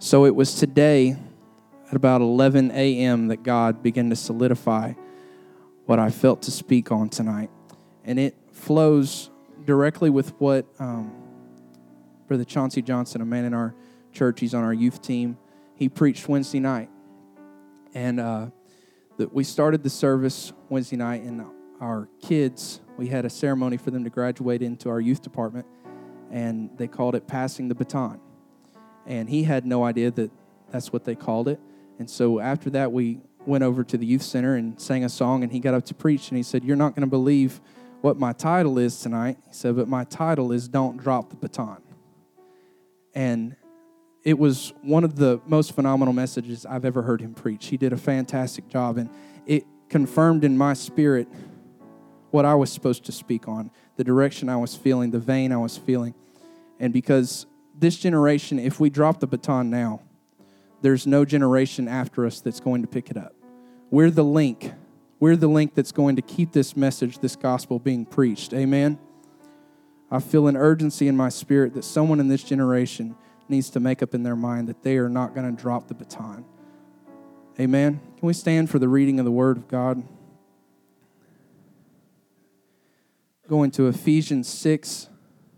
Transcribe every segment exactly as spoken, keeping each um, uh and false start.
So it was today at about eleven a.m. that God began to solidify what I felt to speak on tonight. And it flows directly with what um, Brother Chauncey Johnson, a man in our church, he's on our youth team, he preached Wednesday night. And uh, that we started the service Wednesday night, and our kids, we had a ceremony for them to graduate into our youth department, and they called it Passing the Baton. And he had no idea that that's what they called it. And so after that, we went over to the youth center and sang a song, and he got up to preach, and he said, "You're not going to believe what my title is tonight." He said, "But my title is Don't Drop the Baton." And it was one of the most phenomenal messages I've ever heard him preach. He did a fantastic job, and it confirmed in my spirit what I was supposed to speak on, the direction I was feeling, the vein I was feeling. And because this generation, if we drop the baton now, there's no generation after us that's going to pick it up. We're the link. We're the link that's going to keep this message, this gospel being preached. Amen? I feel an urgency in my spirit that someone in this generation needs to make up in their mind that they are not going to drop the baton. Amen? Can we stand for the reading of the Word of God? Going to Ephesians six,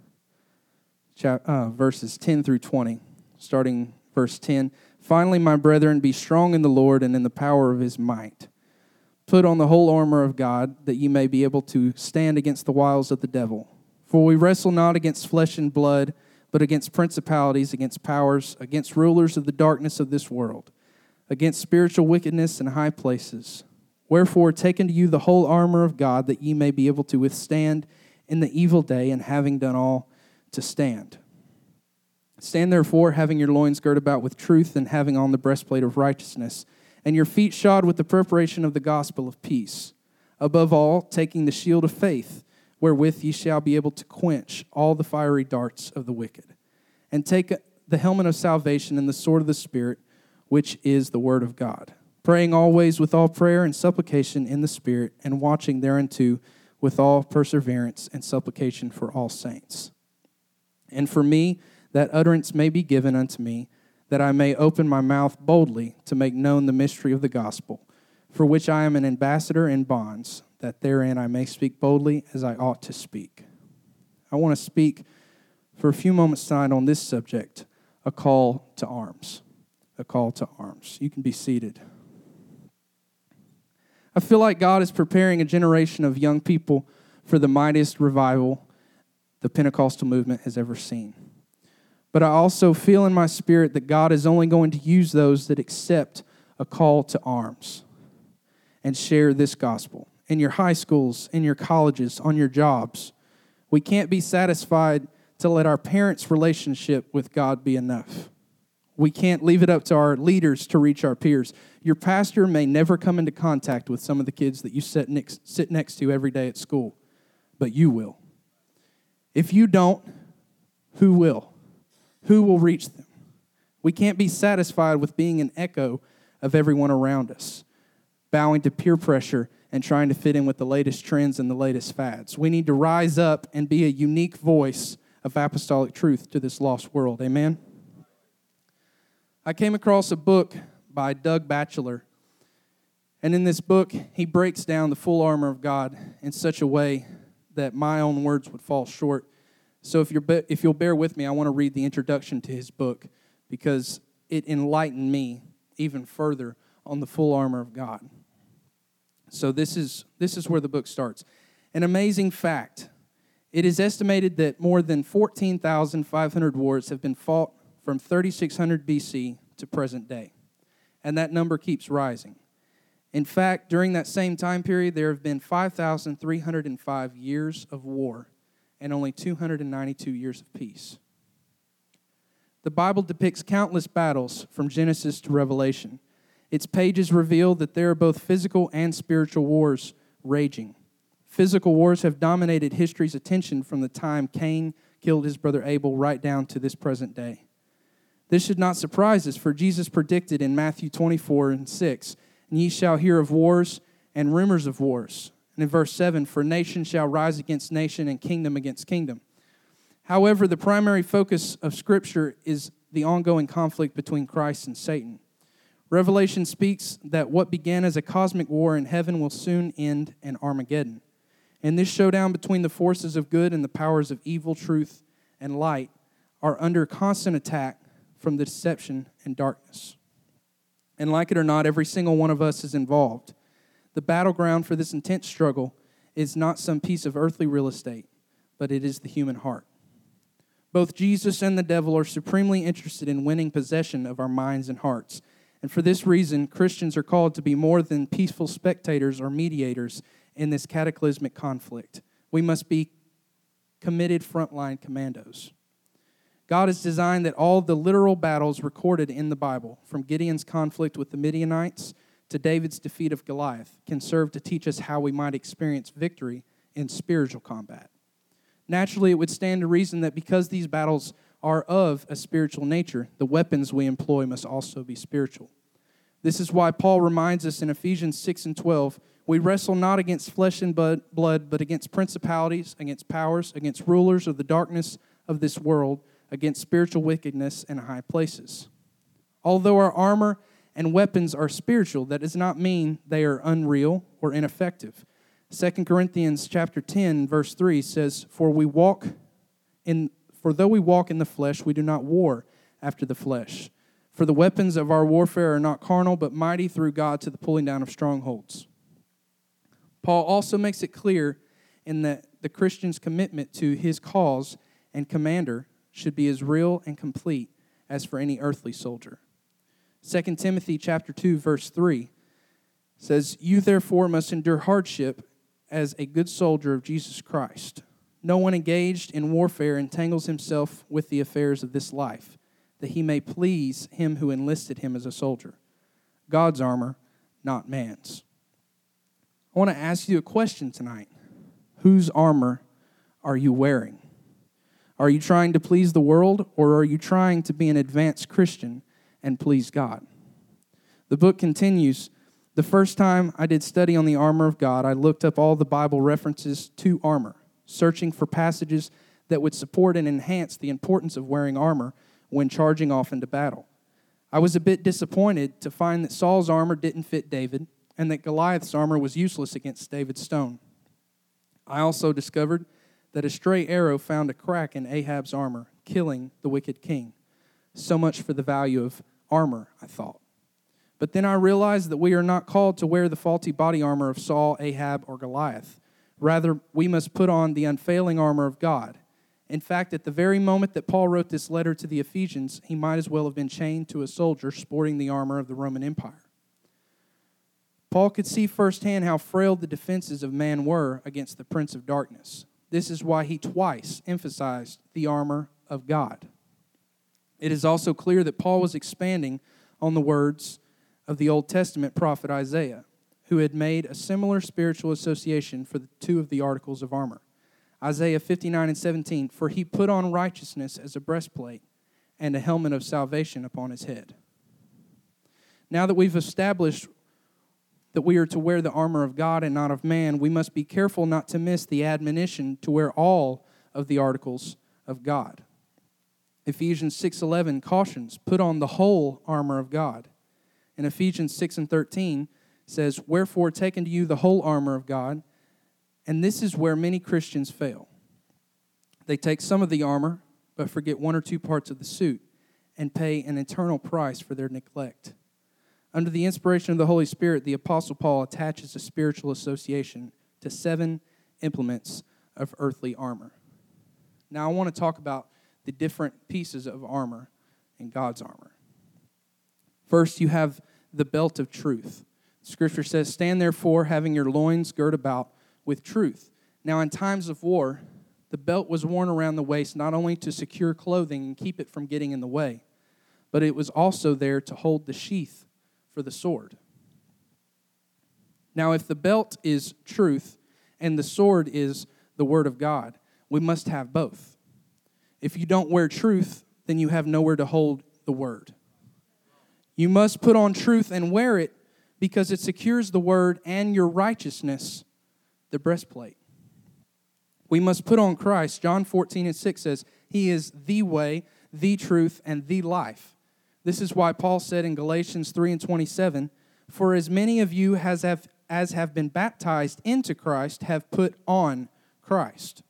uh, verses ten through twenty, starting verse ten. "Finally, my brethren, be strong in the Lord and in the power of his might. Put on the whole armor of God, that ye may be able to stand against the wiles of the devil. For we wrestle not against flesh and blood, but against principalities, against powers, against rulers of the darkness of this world, against spiritual wickedness in high places. Wherefore, take unto you the whole armor of God, that ye may be able to withstand in the evil day, and having done all, to stand. Stand therefore, having your loins girt about with truth, and having on the breastplate of righteousness, and your feet shod with the preparation of the gospel of peace. Above all, taking the shield of faith, wherewith ye shall be able to quench all the fiery darts of the wicked. And take the helmet of salvation and the sword of the Spirit, which is the word of God. Praying always with all prayer and supplication in the Spirit, and watching thereunto with all perseverance and supplication for all saints. And for me, that utterance may be given unto me, that I may open my mouth boldly to make known the mystery of the gospel, for which I am an ambassador in bonds, that therein I may speak boldly as I ought to speak. I want to speak for a few moments tonight on this subject, a call to arms. A call to arms. You can be seated. I feel like God is preparing a generation of young people for the mightiest revival the Pentecostal movement has ever seen. But I also feel in my spirit that God is only going to use those that accept a call to arms and share this gospel. In your high schools, in your colleges, on your jobs. We can't be satisfied to let our parents' relationship with God be enough. We can't leave it up to our leaders to reach our peers. Your pastor may never come into contact with some of the kids that you sit next, sit next to every day at school, but you will. If you don't, who will? Who will reach them? We can't be satisfied with being an echo of everyone around us, bowing to peer pressure and trying to fit in with the latest trends and the latest fads. We need to rise up and be a unique voice of apostolic truth to this lost world. Amen? I came across a book by Doug Batchelor, and in this book, he breaks down the full armor of God in such a way that my own words would fall short. So if you're if you'll bear with me, I want to read the introduction to his book because it enlightened me even further on the full armor of God. So this is this is where the book starts. An amazing fact. It is estimated that more than fourteen thousand five hundred wars have been fought from thirty-six hundred B C to present day. And that number keeps rising. In fact, during that same time period, there have been five thousand three hundred five years of war and only two hundred ninety-two years of peace. The Bible depicts countless battles from Genesis to Revelation. Its pages reveal that there are both physical and spiritual wars raging. Physical wars have dominated history's attention from the time Cain killed his brother Abel right down to this present day. This should not surprise us, for Jesus predicted in Matthew twenty-four and six, "And ye shall hear of wars and rumors of wars." And in verse seven, "For nation shall rise against nation and kingdom against kingdom." However, the primary focus of Scripture is the ongoing conflict between Christ and Satan. Revelation speaks that what began as a cosmic war in heaven will soon end in Armageddon. And this showdown between the forces of good and the powers of evil, truth, and light are under constant attack from the deception and darkness. And like it or not, every single one of us is involved. The battleground for this intense struggle is not some piece of earthly real estate, but it is the human heart. Both Jesus and the devil are supremely interested in winning possession of our minds and hearts. And for this reason, Christians are called to be more than peaceful spectators or mediators in this cataclysmic conflict. We must be committed frontline commandos. God has designed that all the literal battles recorded in the Bible, from Gideon's conflict with the Midianites to David's defeat of Goliath, can serve to teach us how we might experience victory in spiritual combat. Naturally, it would stand to reason that because these battles are of a spiritual nature, the weapons we employ must also be spiritual. This is why Paul reminds us in Ephesians six and twelve, we wrestle not against flesh and blood, but against principalities, against powers, against rulers of the darkness of this world, against spiritual wickedness in high places. Although our armor and weapons are spiritual, that does not mean they are unreal or ineffective. Second Corinthians chapter ten, verse three says, For we walk in For though we walk in the flesh, we do not war after the flesh. For the weapons of our warfare are not carnal, but mighty through God to the pulling down of strongholds. Paul also makes it clear in that the Christian's commitment to his cause and commander should be as real and complete as for any earthly soldier. Second Timothy chapter two, verse three says, You therefore must endure hardship as a good soldier of Jesus Christ. No one engaged in warfare entangles himself with the affairs of this life, that he may please him who enlisted him as a soldier. God's armor, not man's. I want to ask you a question tonight. Whose armor are you wearing? Are you trying to please the world, or are you trying to be an advanced Christian and please God? The book continues, The first time I did study on the armor of God, I looked up all the Bible references to armor, searching for passages that would support and enhance the importance of wearing armor when charging off into battle. I was a bit disappointed to find that Saul's armor didn't fit David and that Goliath's armor was useless against David's stone. I also discovered that a stray arrow found a crack in Ahab's armor, killing the wicked king. So much for the value of armor, I thought. But then I realized that we are not called to wear the faulty body armor of Saul, Ahab, or Goliath. Rather, we must put on the unfailing armor of God. In fact, at the very moment that Paul wrote this letter to the Ephesians, he might as well have been chained to a soldier sporting the armor of the Roman Empire. Paul could see firsthand how frail the defenses of man were against the prince of darkness. This is why he twice emphasized the armor of God. It is also clear that Paul was expanding on the words of the Old Testament prophet Isaiah, who had made a similar spiritual association for the two of the articles of armor. Isaiah fifty-nine and seventeen, For he put on righteousness as a breastplate and a helmet of salvation upon his head. Now that we've established that we are to wear the armor of God and not of man, we must be careful not to miss the admonition to wear all of the articles of God. Ephesians six eleven cautions, put on the whole armor of God. And Ephesians six and thirteen says, Wherefore take unto you the whole armor of God. And this is where many Christians fail. They take some of the armor, but forget one or two parts of the suit, and pay an eternal price for their neglect. Under the inspiration of the Holy Spirit, the Apostle Paul attaches a spiritual association to seven implements of earthly armor. Now I want to talk about the different pieces of armor in God's armor. First, you have the belt of truth. Scripture says, Stand therefore, having your loins girt about with truth. Now, in times of war, the belt was worn around the waist not only to secure clothing and keep it from getting in the way, but it was also there to hold the sheath for the sword. Now, if the belt is truth and the sword is the word of God, we must have both. If you don't wear truth, then you have nowhere to hold the word. You must put on truth and wear it because it secures the word and your righteousness, the breastplate. We must put on Christ. John fourteen and six says, He is the way, the truth, and the life. This is why Paul said in Galatians three and twenty-seven, "For as many of you as have, as have been baptized into Christ have put on Christ."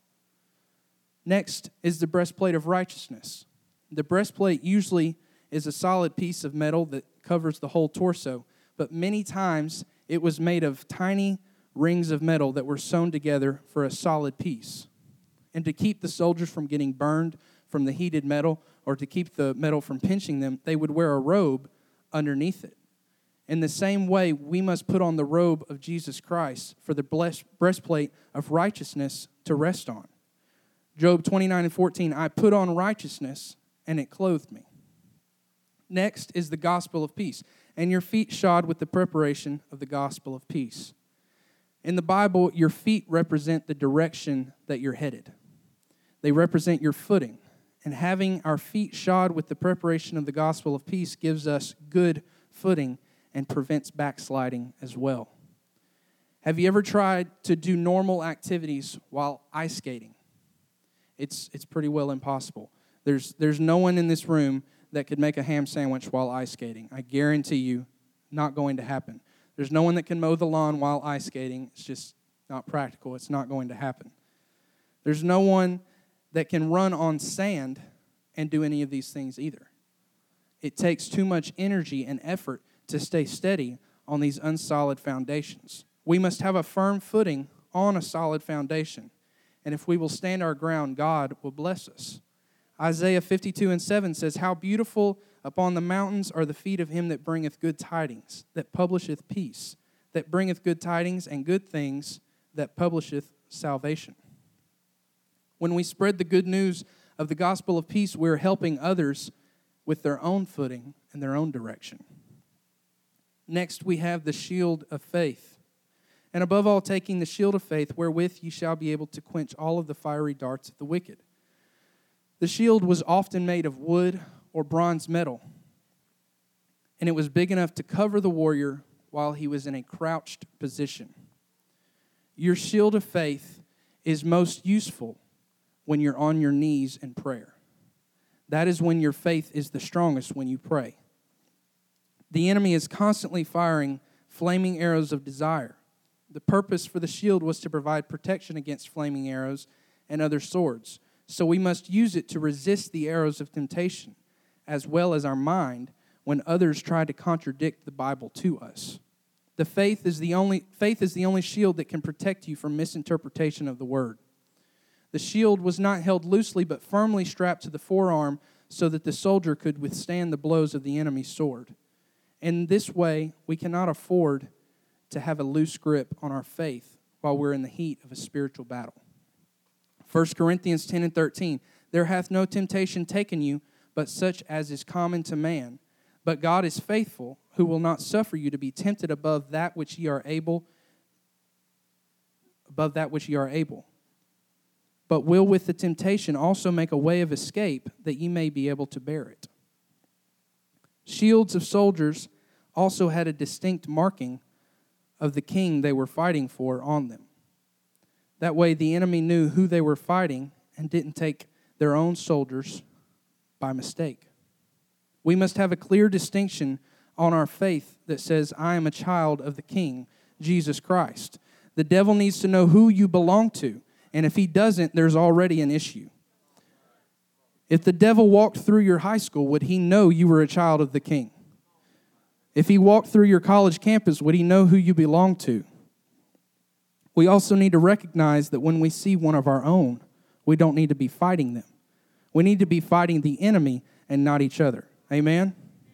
Next is the breastplate of righteousness. The breastplate usually is a solid piece of metal that covers the whole torso, but many times it was made of tiny rings of metal that were sewn together for a solid piece. And to keep the soldiers from getting burned from the heated metal, or to keep the metal from pinching them, they would wear a robe underneath it. In the same way, we must put on the robe of Jesus Christ for the breastplate of righteousness to rest on. Job twenty-nine and fourteen, "I put on righteousness, and it clothed me." Next is the gospel of peace, "and your feet shod with the preparation of the gospel of peace." In the Bible, your feet represent the direction that you're headed. They represent your footing. And having our feet shod with the preparation of the gospel of peace gives us good footing and prevents backsliding as well. Have you ever tried to do normal activities while ice skating? It's it's pretty well impossible. There's there's no one in this room that could make a ham sandwich while ice skating. I guarantee you, not going to happen. There's no one that can mow the lawn while ice skating. It's just not practical. It's not going to happen. There's no one that can run on sand and do any of these things either. It takes too much energy and effort to stay steady on these unsolid foundations. We must have a firm footing on a solid foundation. And if we will stand our ground, God will bless us. Isaiah fifty-two and seven says, "How beautiful upon the mountains are the feet of him that bringeth good tidings, that publisheth peace, that bringeth good tidings and good things, that publisheth salvation." When we spread the good news of the gospel of peace, we're helping others with their own footing and their own direction. Next, we have the shield of faith. "And above all, taking the shield of faith, wherewith ye shall be able to quench all of the fiery darts of the wicked." The shield was often made of wood or bronze metal, and it was big enough to cover the warrior while he was in a crouched position. Your shield of faith is most useful when you're on your knees in prayer. That is when your faith is the strongest, when you pray. The enemy is constantly firing flaming arrows of desire. The purpose for the shield was to provide protection against flaming arrows and other swords. So we must use it to resist the arrows of temptation, as well as our mind, when others try to contradict the Bible to us. The faith is the only faith is the only shield that can protect you from misinterpretation of the word. The shield was not held loosely but firmly strapped to the forearm so that the soldier could withstand the blows of the enemy's sword. In this way, we cannot afford to have a loose grip on our faith while we're in the heat of a spiritual battle. First Corinthians ten and thirteen, "There hath no temptation taken you, but such as is common to man. But God is faithful, who will not suffer you to be tempted above that which ye are able, above that which ye are able, but will with the temptation also make a way of escape, that ye may be able to bear it." Shields of soldiers also had a distinct marking of the king they were fighting for on them. That way the enemy knew who they were fighting and didn't take their own soldiers by mistake. We must have a clear distinction on our faith that says, "I am a child of the King, Jesus Christ." The devil needs to know who you belong to. And if he doesn't, there's already an issue. If the devil walked through your high school, would he know you were a child of the King? If he walked through your college campus, would he know who you belong to? We also need to recognize that when we see one of our own, we don't need to be fighting them. We need to be fighting the enemy and not each other. Amen?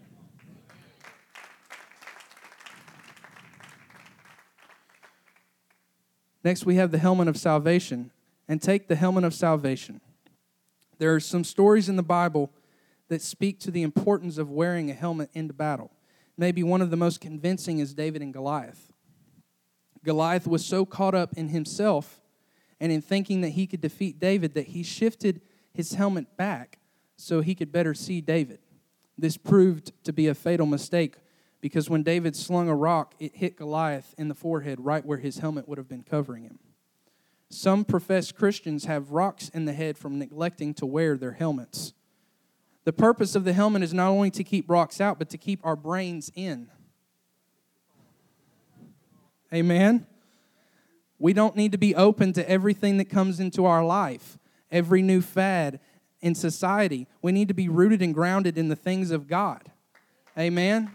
Next, we have the helmet of salvation. "And take the helmet of salvation." There are some stories in the Bible that speak to the importance of wearing a helmet into battle. Maybe one of the most convincing is David and Goliath. Goliath was so caught up in himself and in thinking that he could defeat David that he shifted his helmet back so he could better see David. This proved to be a fatal mistake, because when David slung a rock, it hit Goliath in the forehead right where his helmet would have been covering him. Some professed Christians have rocks in the head from neglecting to wear their helmets. The purpose of the helmet is not only to keep rocks out, but to keep our brains in. Amen? We don't need to be open to everything that comes into our life, every new fad in society. We need to be rooted and grounded in the things of God. Amen?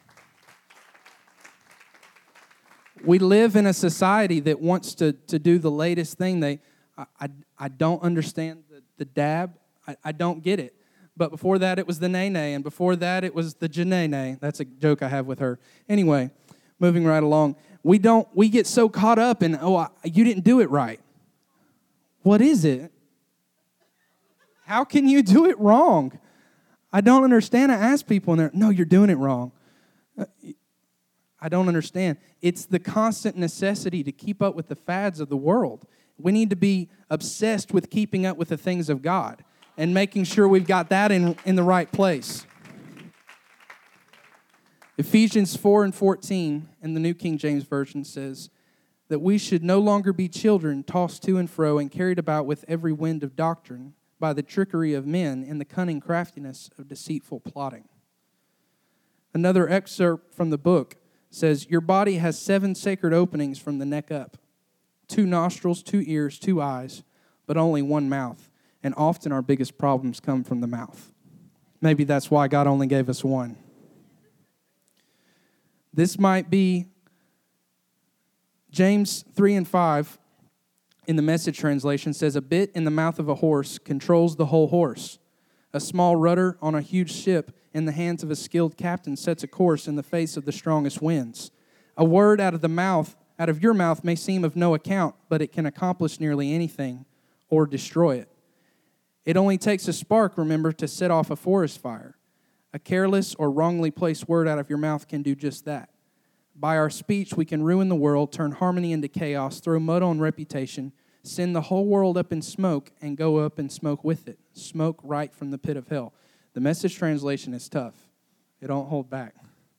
We live in a society that wants to, to do the latest thing. They, I, I, I don't understand the, the dab. I, I don't get it. But before that, it was the nay-nay, and before that, it was the janay-nay. That's a joke I have with her. Anyway, moving right along. We don't. We get so caught up in, oh, I, you didn't do it right. What is it? How can you do it wrong? I don't understand. I ask people, and they're, no, you're doing it wrong. I don't understand. It's the constant necessity to keep up with the fads of the world. We need to be obsessed with keeping up with the things of God and making sure we've got that in, in the right place. Ephesians four and fourteen in the New King James Version says that we should no longer be children tossed to and fro and carried about with every wind of doctrine by the trickery of men and the cunning craftiness of deceitful plotting. Another excerpt from the book says, your body has seven sacred openings from the neck up, two nostrils, two ears, two eyes, but only one mouth. And often our biggest problems come from the mouth. Maybe that's why God only gave us one. This might be James three and five in the Message translation says, a bit in the mouth of a horse controls the whole horse. A small rudder on a huge ship in the hands of a skilled captain sets a course in the face of the strongest winds. A word out of the mouth, out of your mouth may seem of no account, but it can accomplish nearly anything or destroy it. It only takes a spark, remember, to set off a forest fire. A careless or wrongly placed word out of your mouth can do just that. By our speech, we can ruin the world, turn harmony into chaos, throw mud on reputation, send the whole world up in smoke, and go up in smoke with it. Smoke right from the pit of hell. The Message translation is tough. It don't hold back.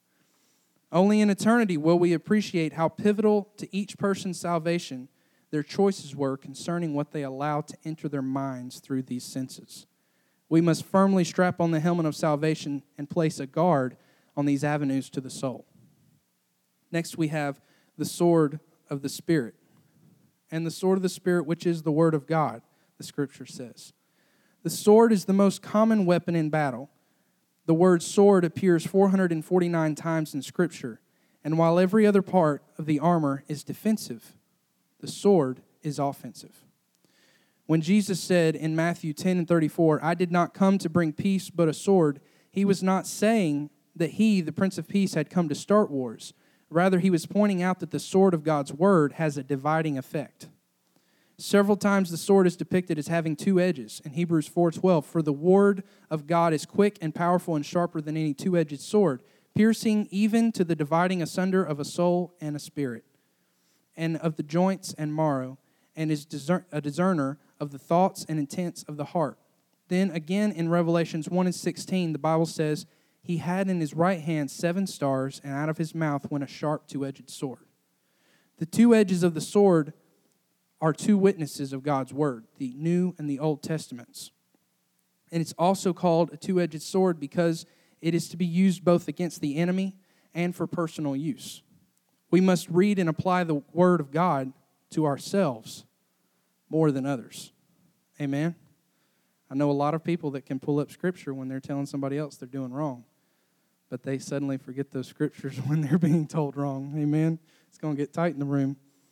Only in eternity will we appreciate how pivotal to each person's salvation their choices were concerning what they allowed to enter their minds through these senses. We must firmly strap on the helmet of salvation and place a guard on these avenues to the soul. Next, we have the sword of the Spirit. And the sword of the Spirit, which is the Word of God, the Scripture says. The sword is the most common weapon in battle. The word sword appears four hundred forty-nine times in Scripture. And while every other part of the armor is defensive, the sword is offensive. When Jesus said in Matthew ten and thirty-four, I did not come to bring peace but a sword, he was not saying that he, the Prince of Peace, had come to start wars. Rather, he was pointing out that the sword of God's word has a dividing effect. Several times the sword is depicted as having two edges. In Hebrews four twelve, for the word of God is quick and powerful and sharper than any two-edged sword, piercing even to the dividing asunder of a soul and a spirit, and of the joints and marrow, and is a discerner of the thoughts and intents of the heart. Then again in Revelations one and sixteen, the Bible says, he had in his right hand seven stars, and out of his mouth went a sharp two-edged sword. The two edges of the sword are two witnesses of God's word, the New and the Old Testaments. And it's also called a two-edged sword because it is to be used both against the enemy and for personal use. We must read and apply the word of God to ourselves more than others. Amen? I know a lot of people that can pull up Scripture when they're telling somebody else they're doing wrong, but they suddenly forget those Scriptures when they're being told wrong. Amen? It's going to get tight in the room.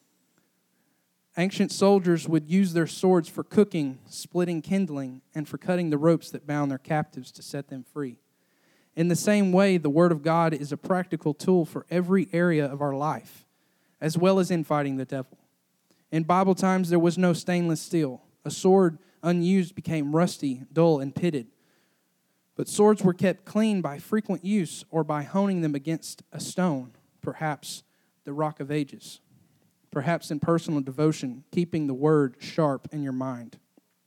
Ancient soldiers would use their swords for cooking, splitting kindling, and for cutting the ropes that bound their captives to set them free. In the same way, the Word of God is a practical tool for every area of our life, as well as in fighting the devil. In Bible times, there was no stainless steel. A sword unused became rusty, dull, and pitted. But swords were kept clean by frequent use or by honing them against a stone, perhaps the Rock of Ages. Perhaps in personal devotion, keeping the word sharp in your mind.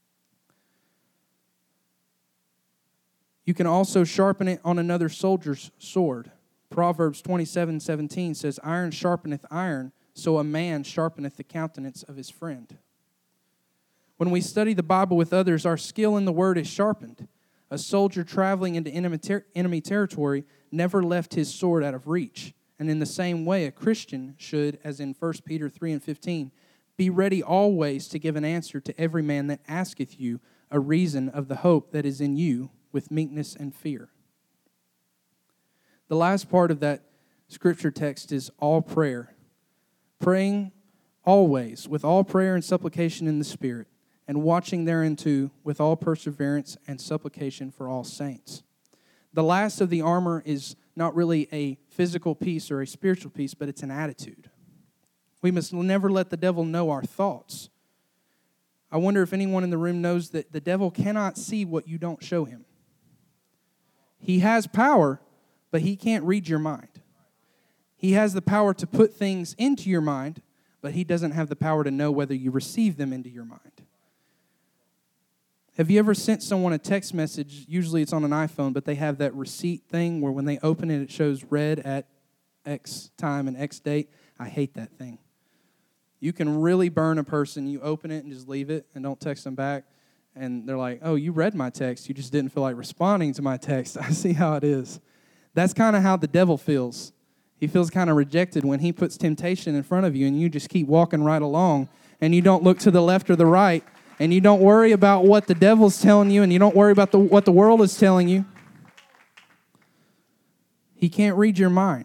You can also sharpen it on another soldier's sword. Proverbs twenty-seven seventeen says, iron sharpeneth iron, so a man sharpeneth the countenance of his friend. When we study the Bible with others, our skill in the word is sharpened. A soldier traveling into enemy, ter- enemy territory never left his sword out of reach. And in the same way, a Christian should, as in First Peter three and fifteen, be ready always to give an answer to every man that asketh you a reason of the hope that is in you with meekness and fear. The last part of that scripture text is all prayer. Praying always with all prayer and supplication in the Spirit, and watching thereunto with all perseverance and supplication for all saints. The last of the armor is not really a physical piece or a spiritual piece, but it's an attitude. We must never let the devil know our thoughts. I wonder if anyone in the room knows that the devil cannot see what you don't show him. He has power, but he can't read your mind. He has the power to put things into your mind, but he doesn't have the power to know whether you receive them into your mind. Have you ever sent someone a text message? Usually it's on an iPhone, but they have that receipt thing where when they open it, it shows read at X time and X date. I hate that thing. You can really burn a person. You open it and just leave it and don't text them back. And they're like, oh, you read my text. You just didn't feel like responding to my text. I see how it is. That's kind of how the devil feels. He feels kind of rejected when he puts temptation in front of you and you just keep walking right along and you don't look to the left or the right and you don't worry about what the devil's telling you and you don't worry about the, what the world is telling you. He can't read your mind.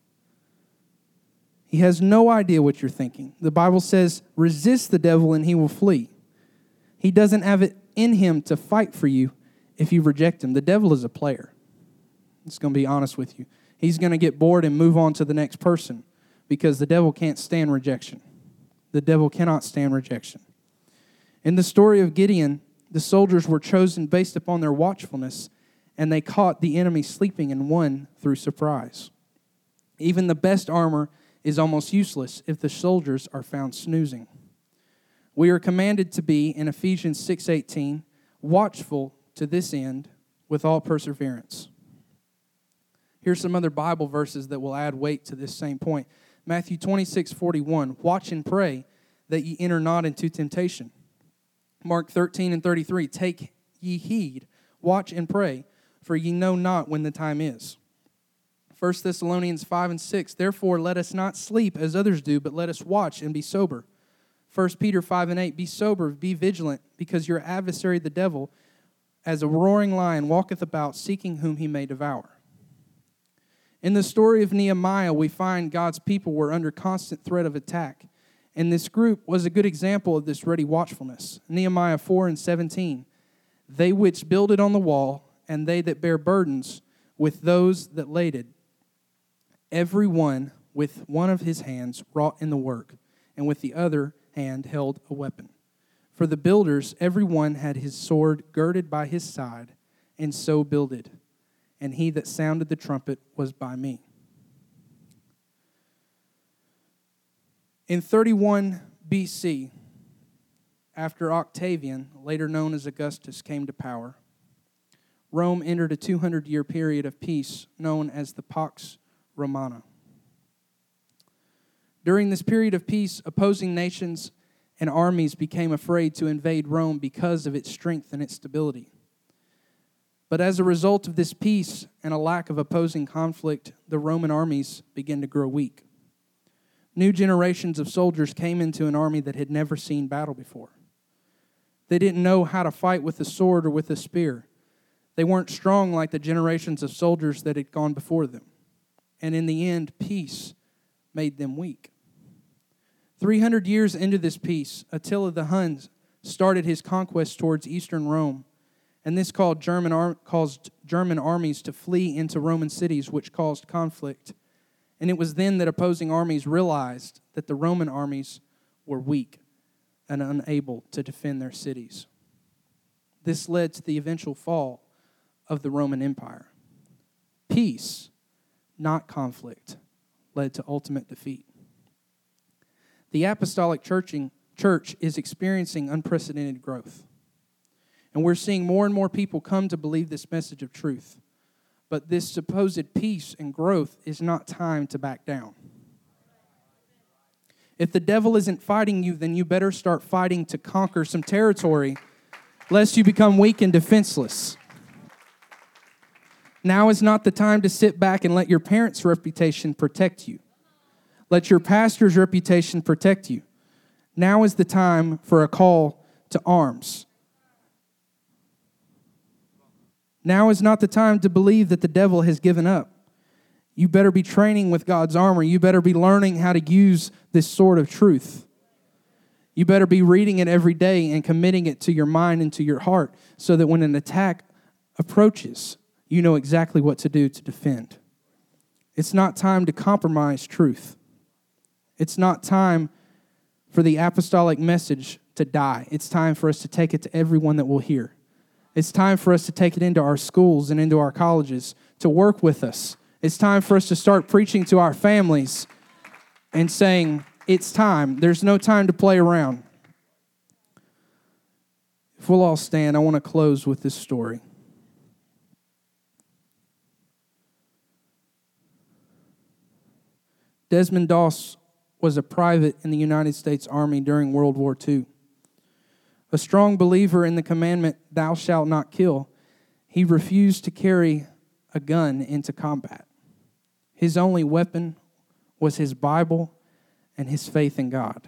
He has no idea what you're thinking. The Bible says, resist the devil and he will flee. He doesn't have it in him to fight for you if you reject him. The devil is a player. I'm just going to be honest with you. He's going to get bored and move on to the next person because the devil can't stand rejection. The devil cannot stand rejection. In the story of Gideon, the soldiers were chosen based upon their watchfulness, and they caught the enemy sleeping and won through surprise. Even the best armor is almost useless if the soldiers are found snoozing. We are commanded to be, in Ephesians six eighteen, watchful to this end with all perseverance. Here's some other Bible verses that will add weight to this same point. Matthew twenty-six forty-one, watch and pray that ye enter not into temptation. Mark thirteen and thirty-three, take ye heed, watch and pray, for ye know not when the time is. First Thessalonians five and six, therefore let us not sleep as others do, but let us watch and be sober. First Peter five and eight, be sober, be vigilant, because your adversary the devil, as a roaring lion, walketh about, seeking whom he may devour. In the story of Nehemiah, we find God's people were under constant threat of attack, and this group was a good example of this ready watchfulness. Nehemiah four and seventeen, they which builded on the wall, and they that bear burdens with those that laded, every one with one of his hands wrought in the work, and with the other hand held a weapon. For the builders, every one had his sword girded by his side, and so builded. And he that sounded the trumpet was by me. In thirty-one B C, after Octavian, later known as Augustus, came to power, Rome entered a two hundred year period of peace known as the Pax Romana. During this period of peace, opposing nations and armies became afraid to invade Rome because of its strength and its stability. But as a result of this peace and a lack of opposing conflict, the Roman armies began to grow weak. New generations of soldiers came into an army that had never seen battle before. They didn't know how to fight with a sword or with a spear. They weren't strong like the generations of soldiers that had gone before them. And in the end, peace made them weak. three hundred years into this peace, Attila the Hun started his conquest towards eastern Rome. And this caused German, ar- caused German armies to flee into Roman cities, which caused conflict. And it was then that opposing armies realized that the Roman armies were weak and unable to defend their cities. This led to the eventual fall of the Roman Empire. Peace, not conflict, led to ultimate defeat. The apostolic churching, church is experiencing unprecedented growth. And we're seeing more and more people come to believe this message of truth. But this supposed peace and growth is not time to back down. If the devil isn't fighting you, then you better start fighting to conquer some territory, lest you become weak and defenseless. Now is not the time to sit back and let your parents' reputation protect you. Let your pastor's reputation protect you. Now is the time for a call to arms. Now is not the time to believe that the devil has given up. You better be training with God's armor. You better be learning how to use this sword of truth. You better be reading it every day and committing it to your mind and to your heart so that when an attack approaches, you know exactly what to do to defend. It's not time to compromise truth. It's not time for the apostolic message to die. It's time for us to take it to everyone that will hear. It's time for us to take it into our schools and into our colleges to work with us. It's time for us to start preaching to our families and saying, it's time. There's no time to play around. If we'll all stand, I want to close with this story. Desmond Doss was a private in the United States Army during World War Two. A strong believer in the commandment, thou shalt not kill, he refused to carry a gun into combat. His only weapon was his Bible and his faith in God.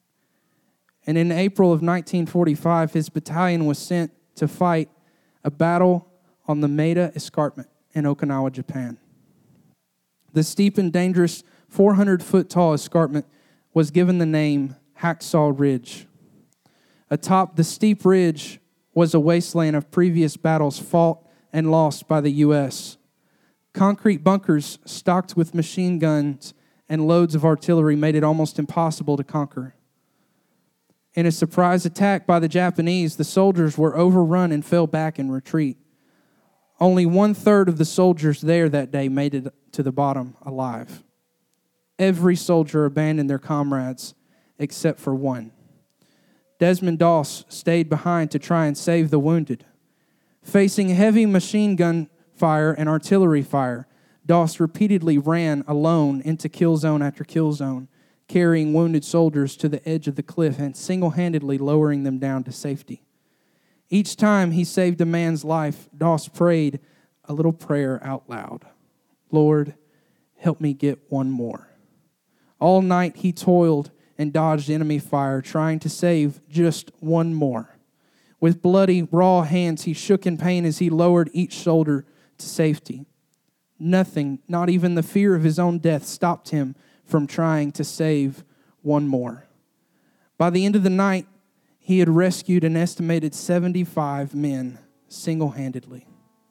And in April of nineteen forty-five, his battalion was sent to fight a battle on the Maeda Escarpment in Okinawa, Japan. The steep and dangerous four hundred foot tall escarpment was given the name Hacksaw Ridge. Atop the steep ridge was a wasteland of previous battles fought and lost by the U S Concrete bunkers stocked with machine guns and loads of artillery made it almost impossible to conquer. In a surprise attack by the Japanese, the soldiers were overrun and fell back in retreat. Only one-third of the soldiers there that day made it to the bottom alive. Every soldier abandoned their comrades except for one. Desmond Doss stayed behind to try and save the wounded. Facing heavy machine gun fire and artillery fire, Doss repeatedly ran alone into kill zone after kill zone, carrying wounded soldiers to the edge of the cliff and single-handedly lowering them down to safety. Each time he saved a man's life, Doss prayed a little prayer out loud. Lord, help me get one more. All night he toiled and dodged enemy fire, trying to save just one more. With bloody, raw hands, he shook in pain as he lowered each shoulder to safety. Nothing, not even the fear of his own death, stopped him from trying to save one more. By the end of the night, he had rescued an estimated seventy-five men single-handedly.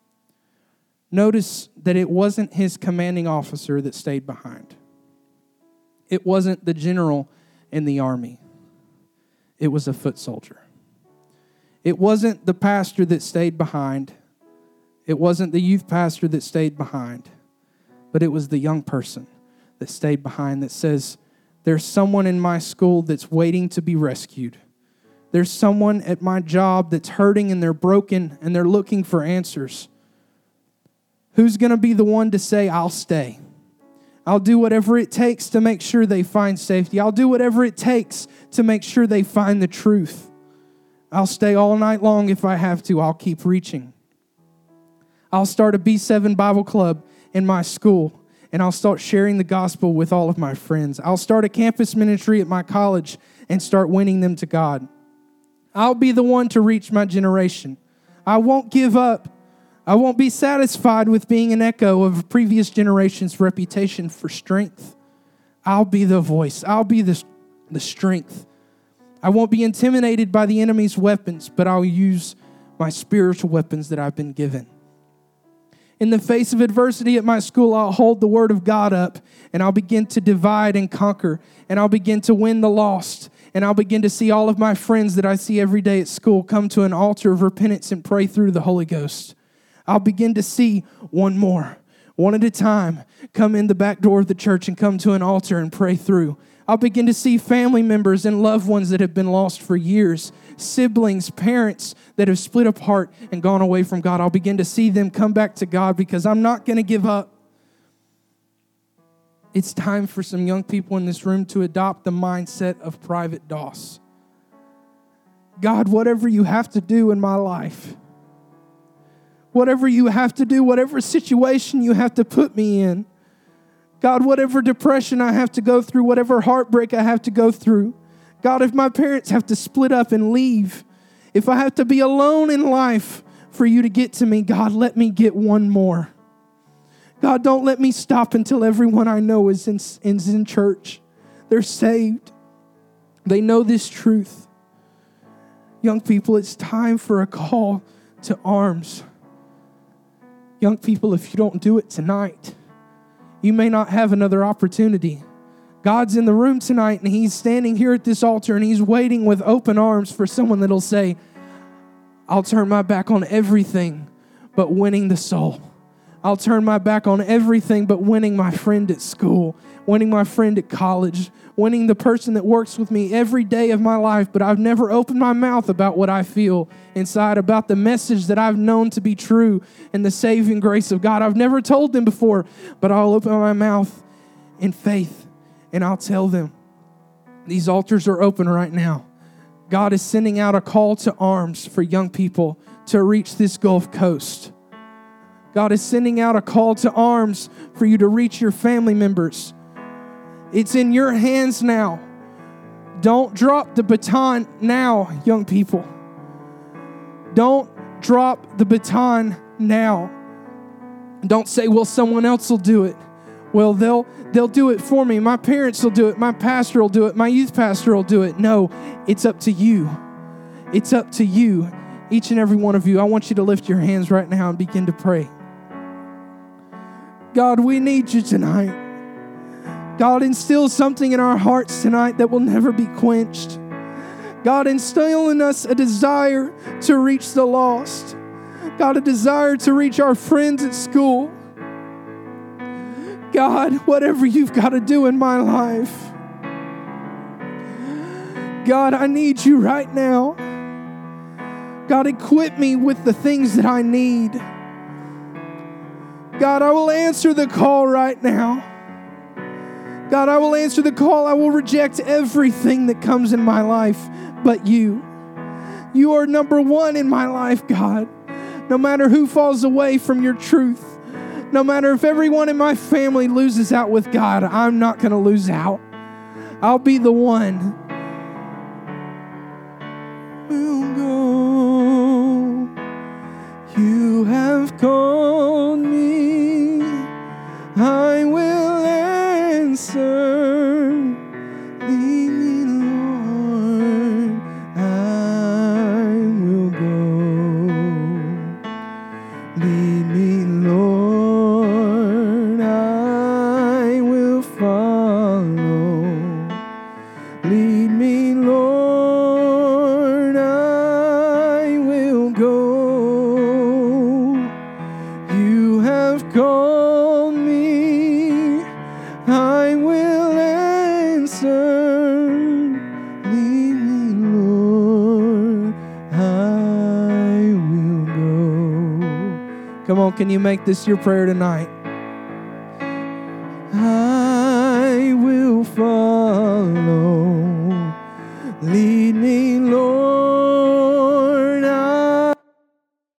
Notice that it wasn't his commanding officer that stayed behind. It wasn't the general in the army. It was a foot soldier. It wasn't the pastor that stayed behind. It wasn't the youth pastor that stayed behind. But it was the young person that stayed behind that says, there's someone in my school that's waiting to be rescued. There's someone at my job that's hurting and they're broken and they're looking for answers. Who's going to be the one to say, I'll stay? I'll do whatever it takes to make sure they find safety. I'll do whatever it takes to make sure they find the truth. I'll stay all night long if I have to. I'll keep reaching. I'll start a B seven Bible club in my school, and I'll start sharing the gospel with all of my friends. I'll start a campus ministry at my college and start winning them to God. I'll be the one to reach my generation. I won't give up. I won't be satisfied with being an echo of a previous generation's reputation for strength. I'll be the voice. I'll be the, the strength. I won't be intimidated by the enemy's weapons, but I'll use my spiritual weapons that I've been given. In the face of adversity at my school, I'll hold the word of God up, and I'll begin to divide and conquer, and I'll begin to win the lost, and I'll begin to see all of my friends that I see every day at school come to an altar of repentance and pray through the Holy Ghost. I'll begin to see one more, one at a time, come in the back door of the church and come to an altar and pray through. I'll begin to see family members and loved ones that have been lost for years, siblings, parents that have split apart and gone away from God. I'll begin to see them come back to God because I'm not going to give up. It's time for some young people in this room to adopt the mindset of Private Doss. God, whatever you have to do in my life, whatever you have to do, whatever situation you have to put me in. God, whatever depression I have to go through, whatever heartbreak I have to go through. God, if my parents have to split up and leave, if I have to be alone in life for you to get to me, God, let me get one more. God, don't let me stop until everyone I know is in, is in church. They're saved. They know this truth. Young people, it's time for a call to arms. Young people, if you don't do it tonight, you may not have another opportunity. God's in the room tonight, and He's standing here at this altar, and He's waiting with open arms for someone that'll say, I'll turn my back on everything but winning the soul. I'll turn my back on everything but winning my friend at school, winning my friend at college, winning the person that works with me every day of my life, but I've never opened my mouth about what I feel inside, about the message that I've known to be true and the saving grace of God. I've never told them before, but I'll open my mouth in faith and I'll tell them. These altars are open right now. God is sending out a call to arms for young people to reach this Gulf Coast. God is sending out a call to arms for you to reach your family members. It's in your hands now. Don't drop the baton now, young people. Don't drop the baton now. Don't say, well, someone else will do it. Well, they'll they'll do it for me. My parents will do it. My pastor will do it. My youth pastor will do it. No, it's up to you. It's up to you. Each and every one of you, I want you to lift your hands right now and begin to pray. God, we need you tonight. God, instill something in our hearts tonight that will never be quenched. God, instill in us a desire to reach the lost. God, a desire to reach our friends at school. God, whatever you've got to do in my life. God, I need you right now. God, equip me with the things that I need. God, I will answer the call right now. God, I will answer the call. I will reject everything that comes in my life but you. You are number one in my life, God. No matter who falls away from your truth, no matter if everyone in my family loses out with God, I'm not going to lose out. I'll be the one. We'll go. You have called me. I will answer. Lead me, Lord. I will go. Lead me, Lord. I will follow. Lead me, Lord. I will go. You have called me. I will answer. Lead me, Lord. I will go. Come on, can you make this your prayer tonight? I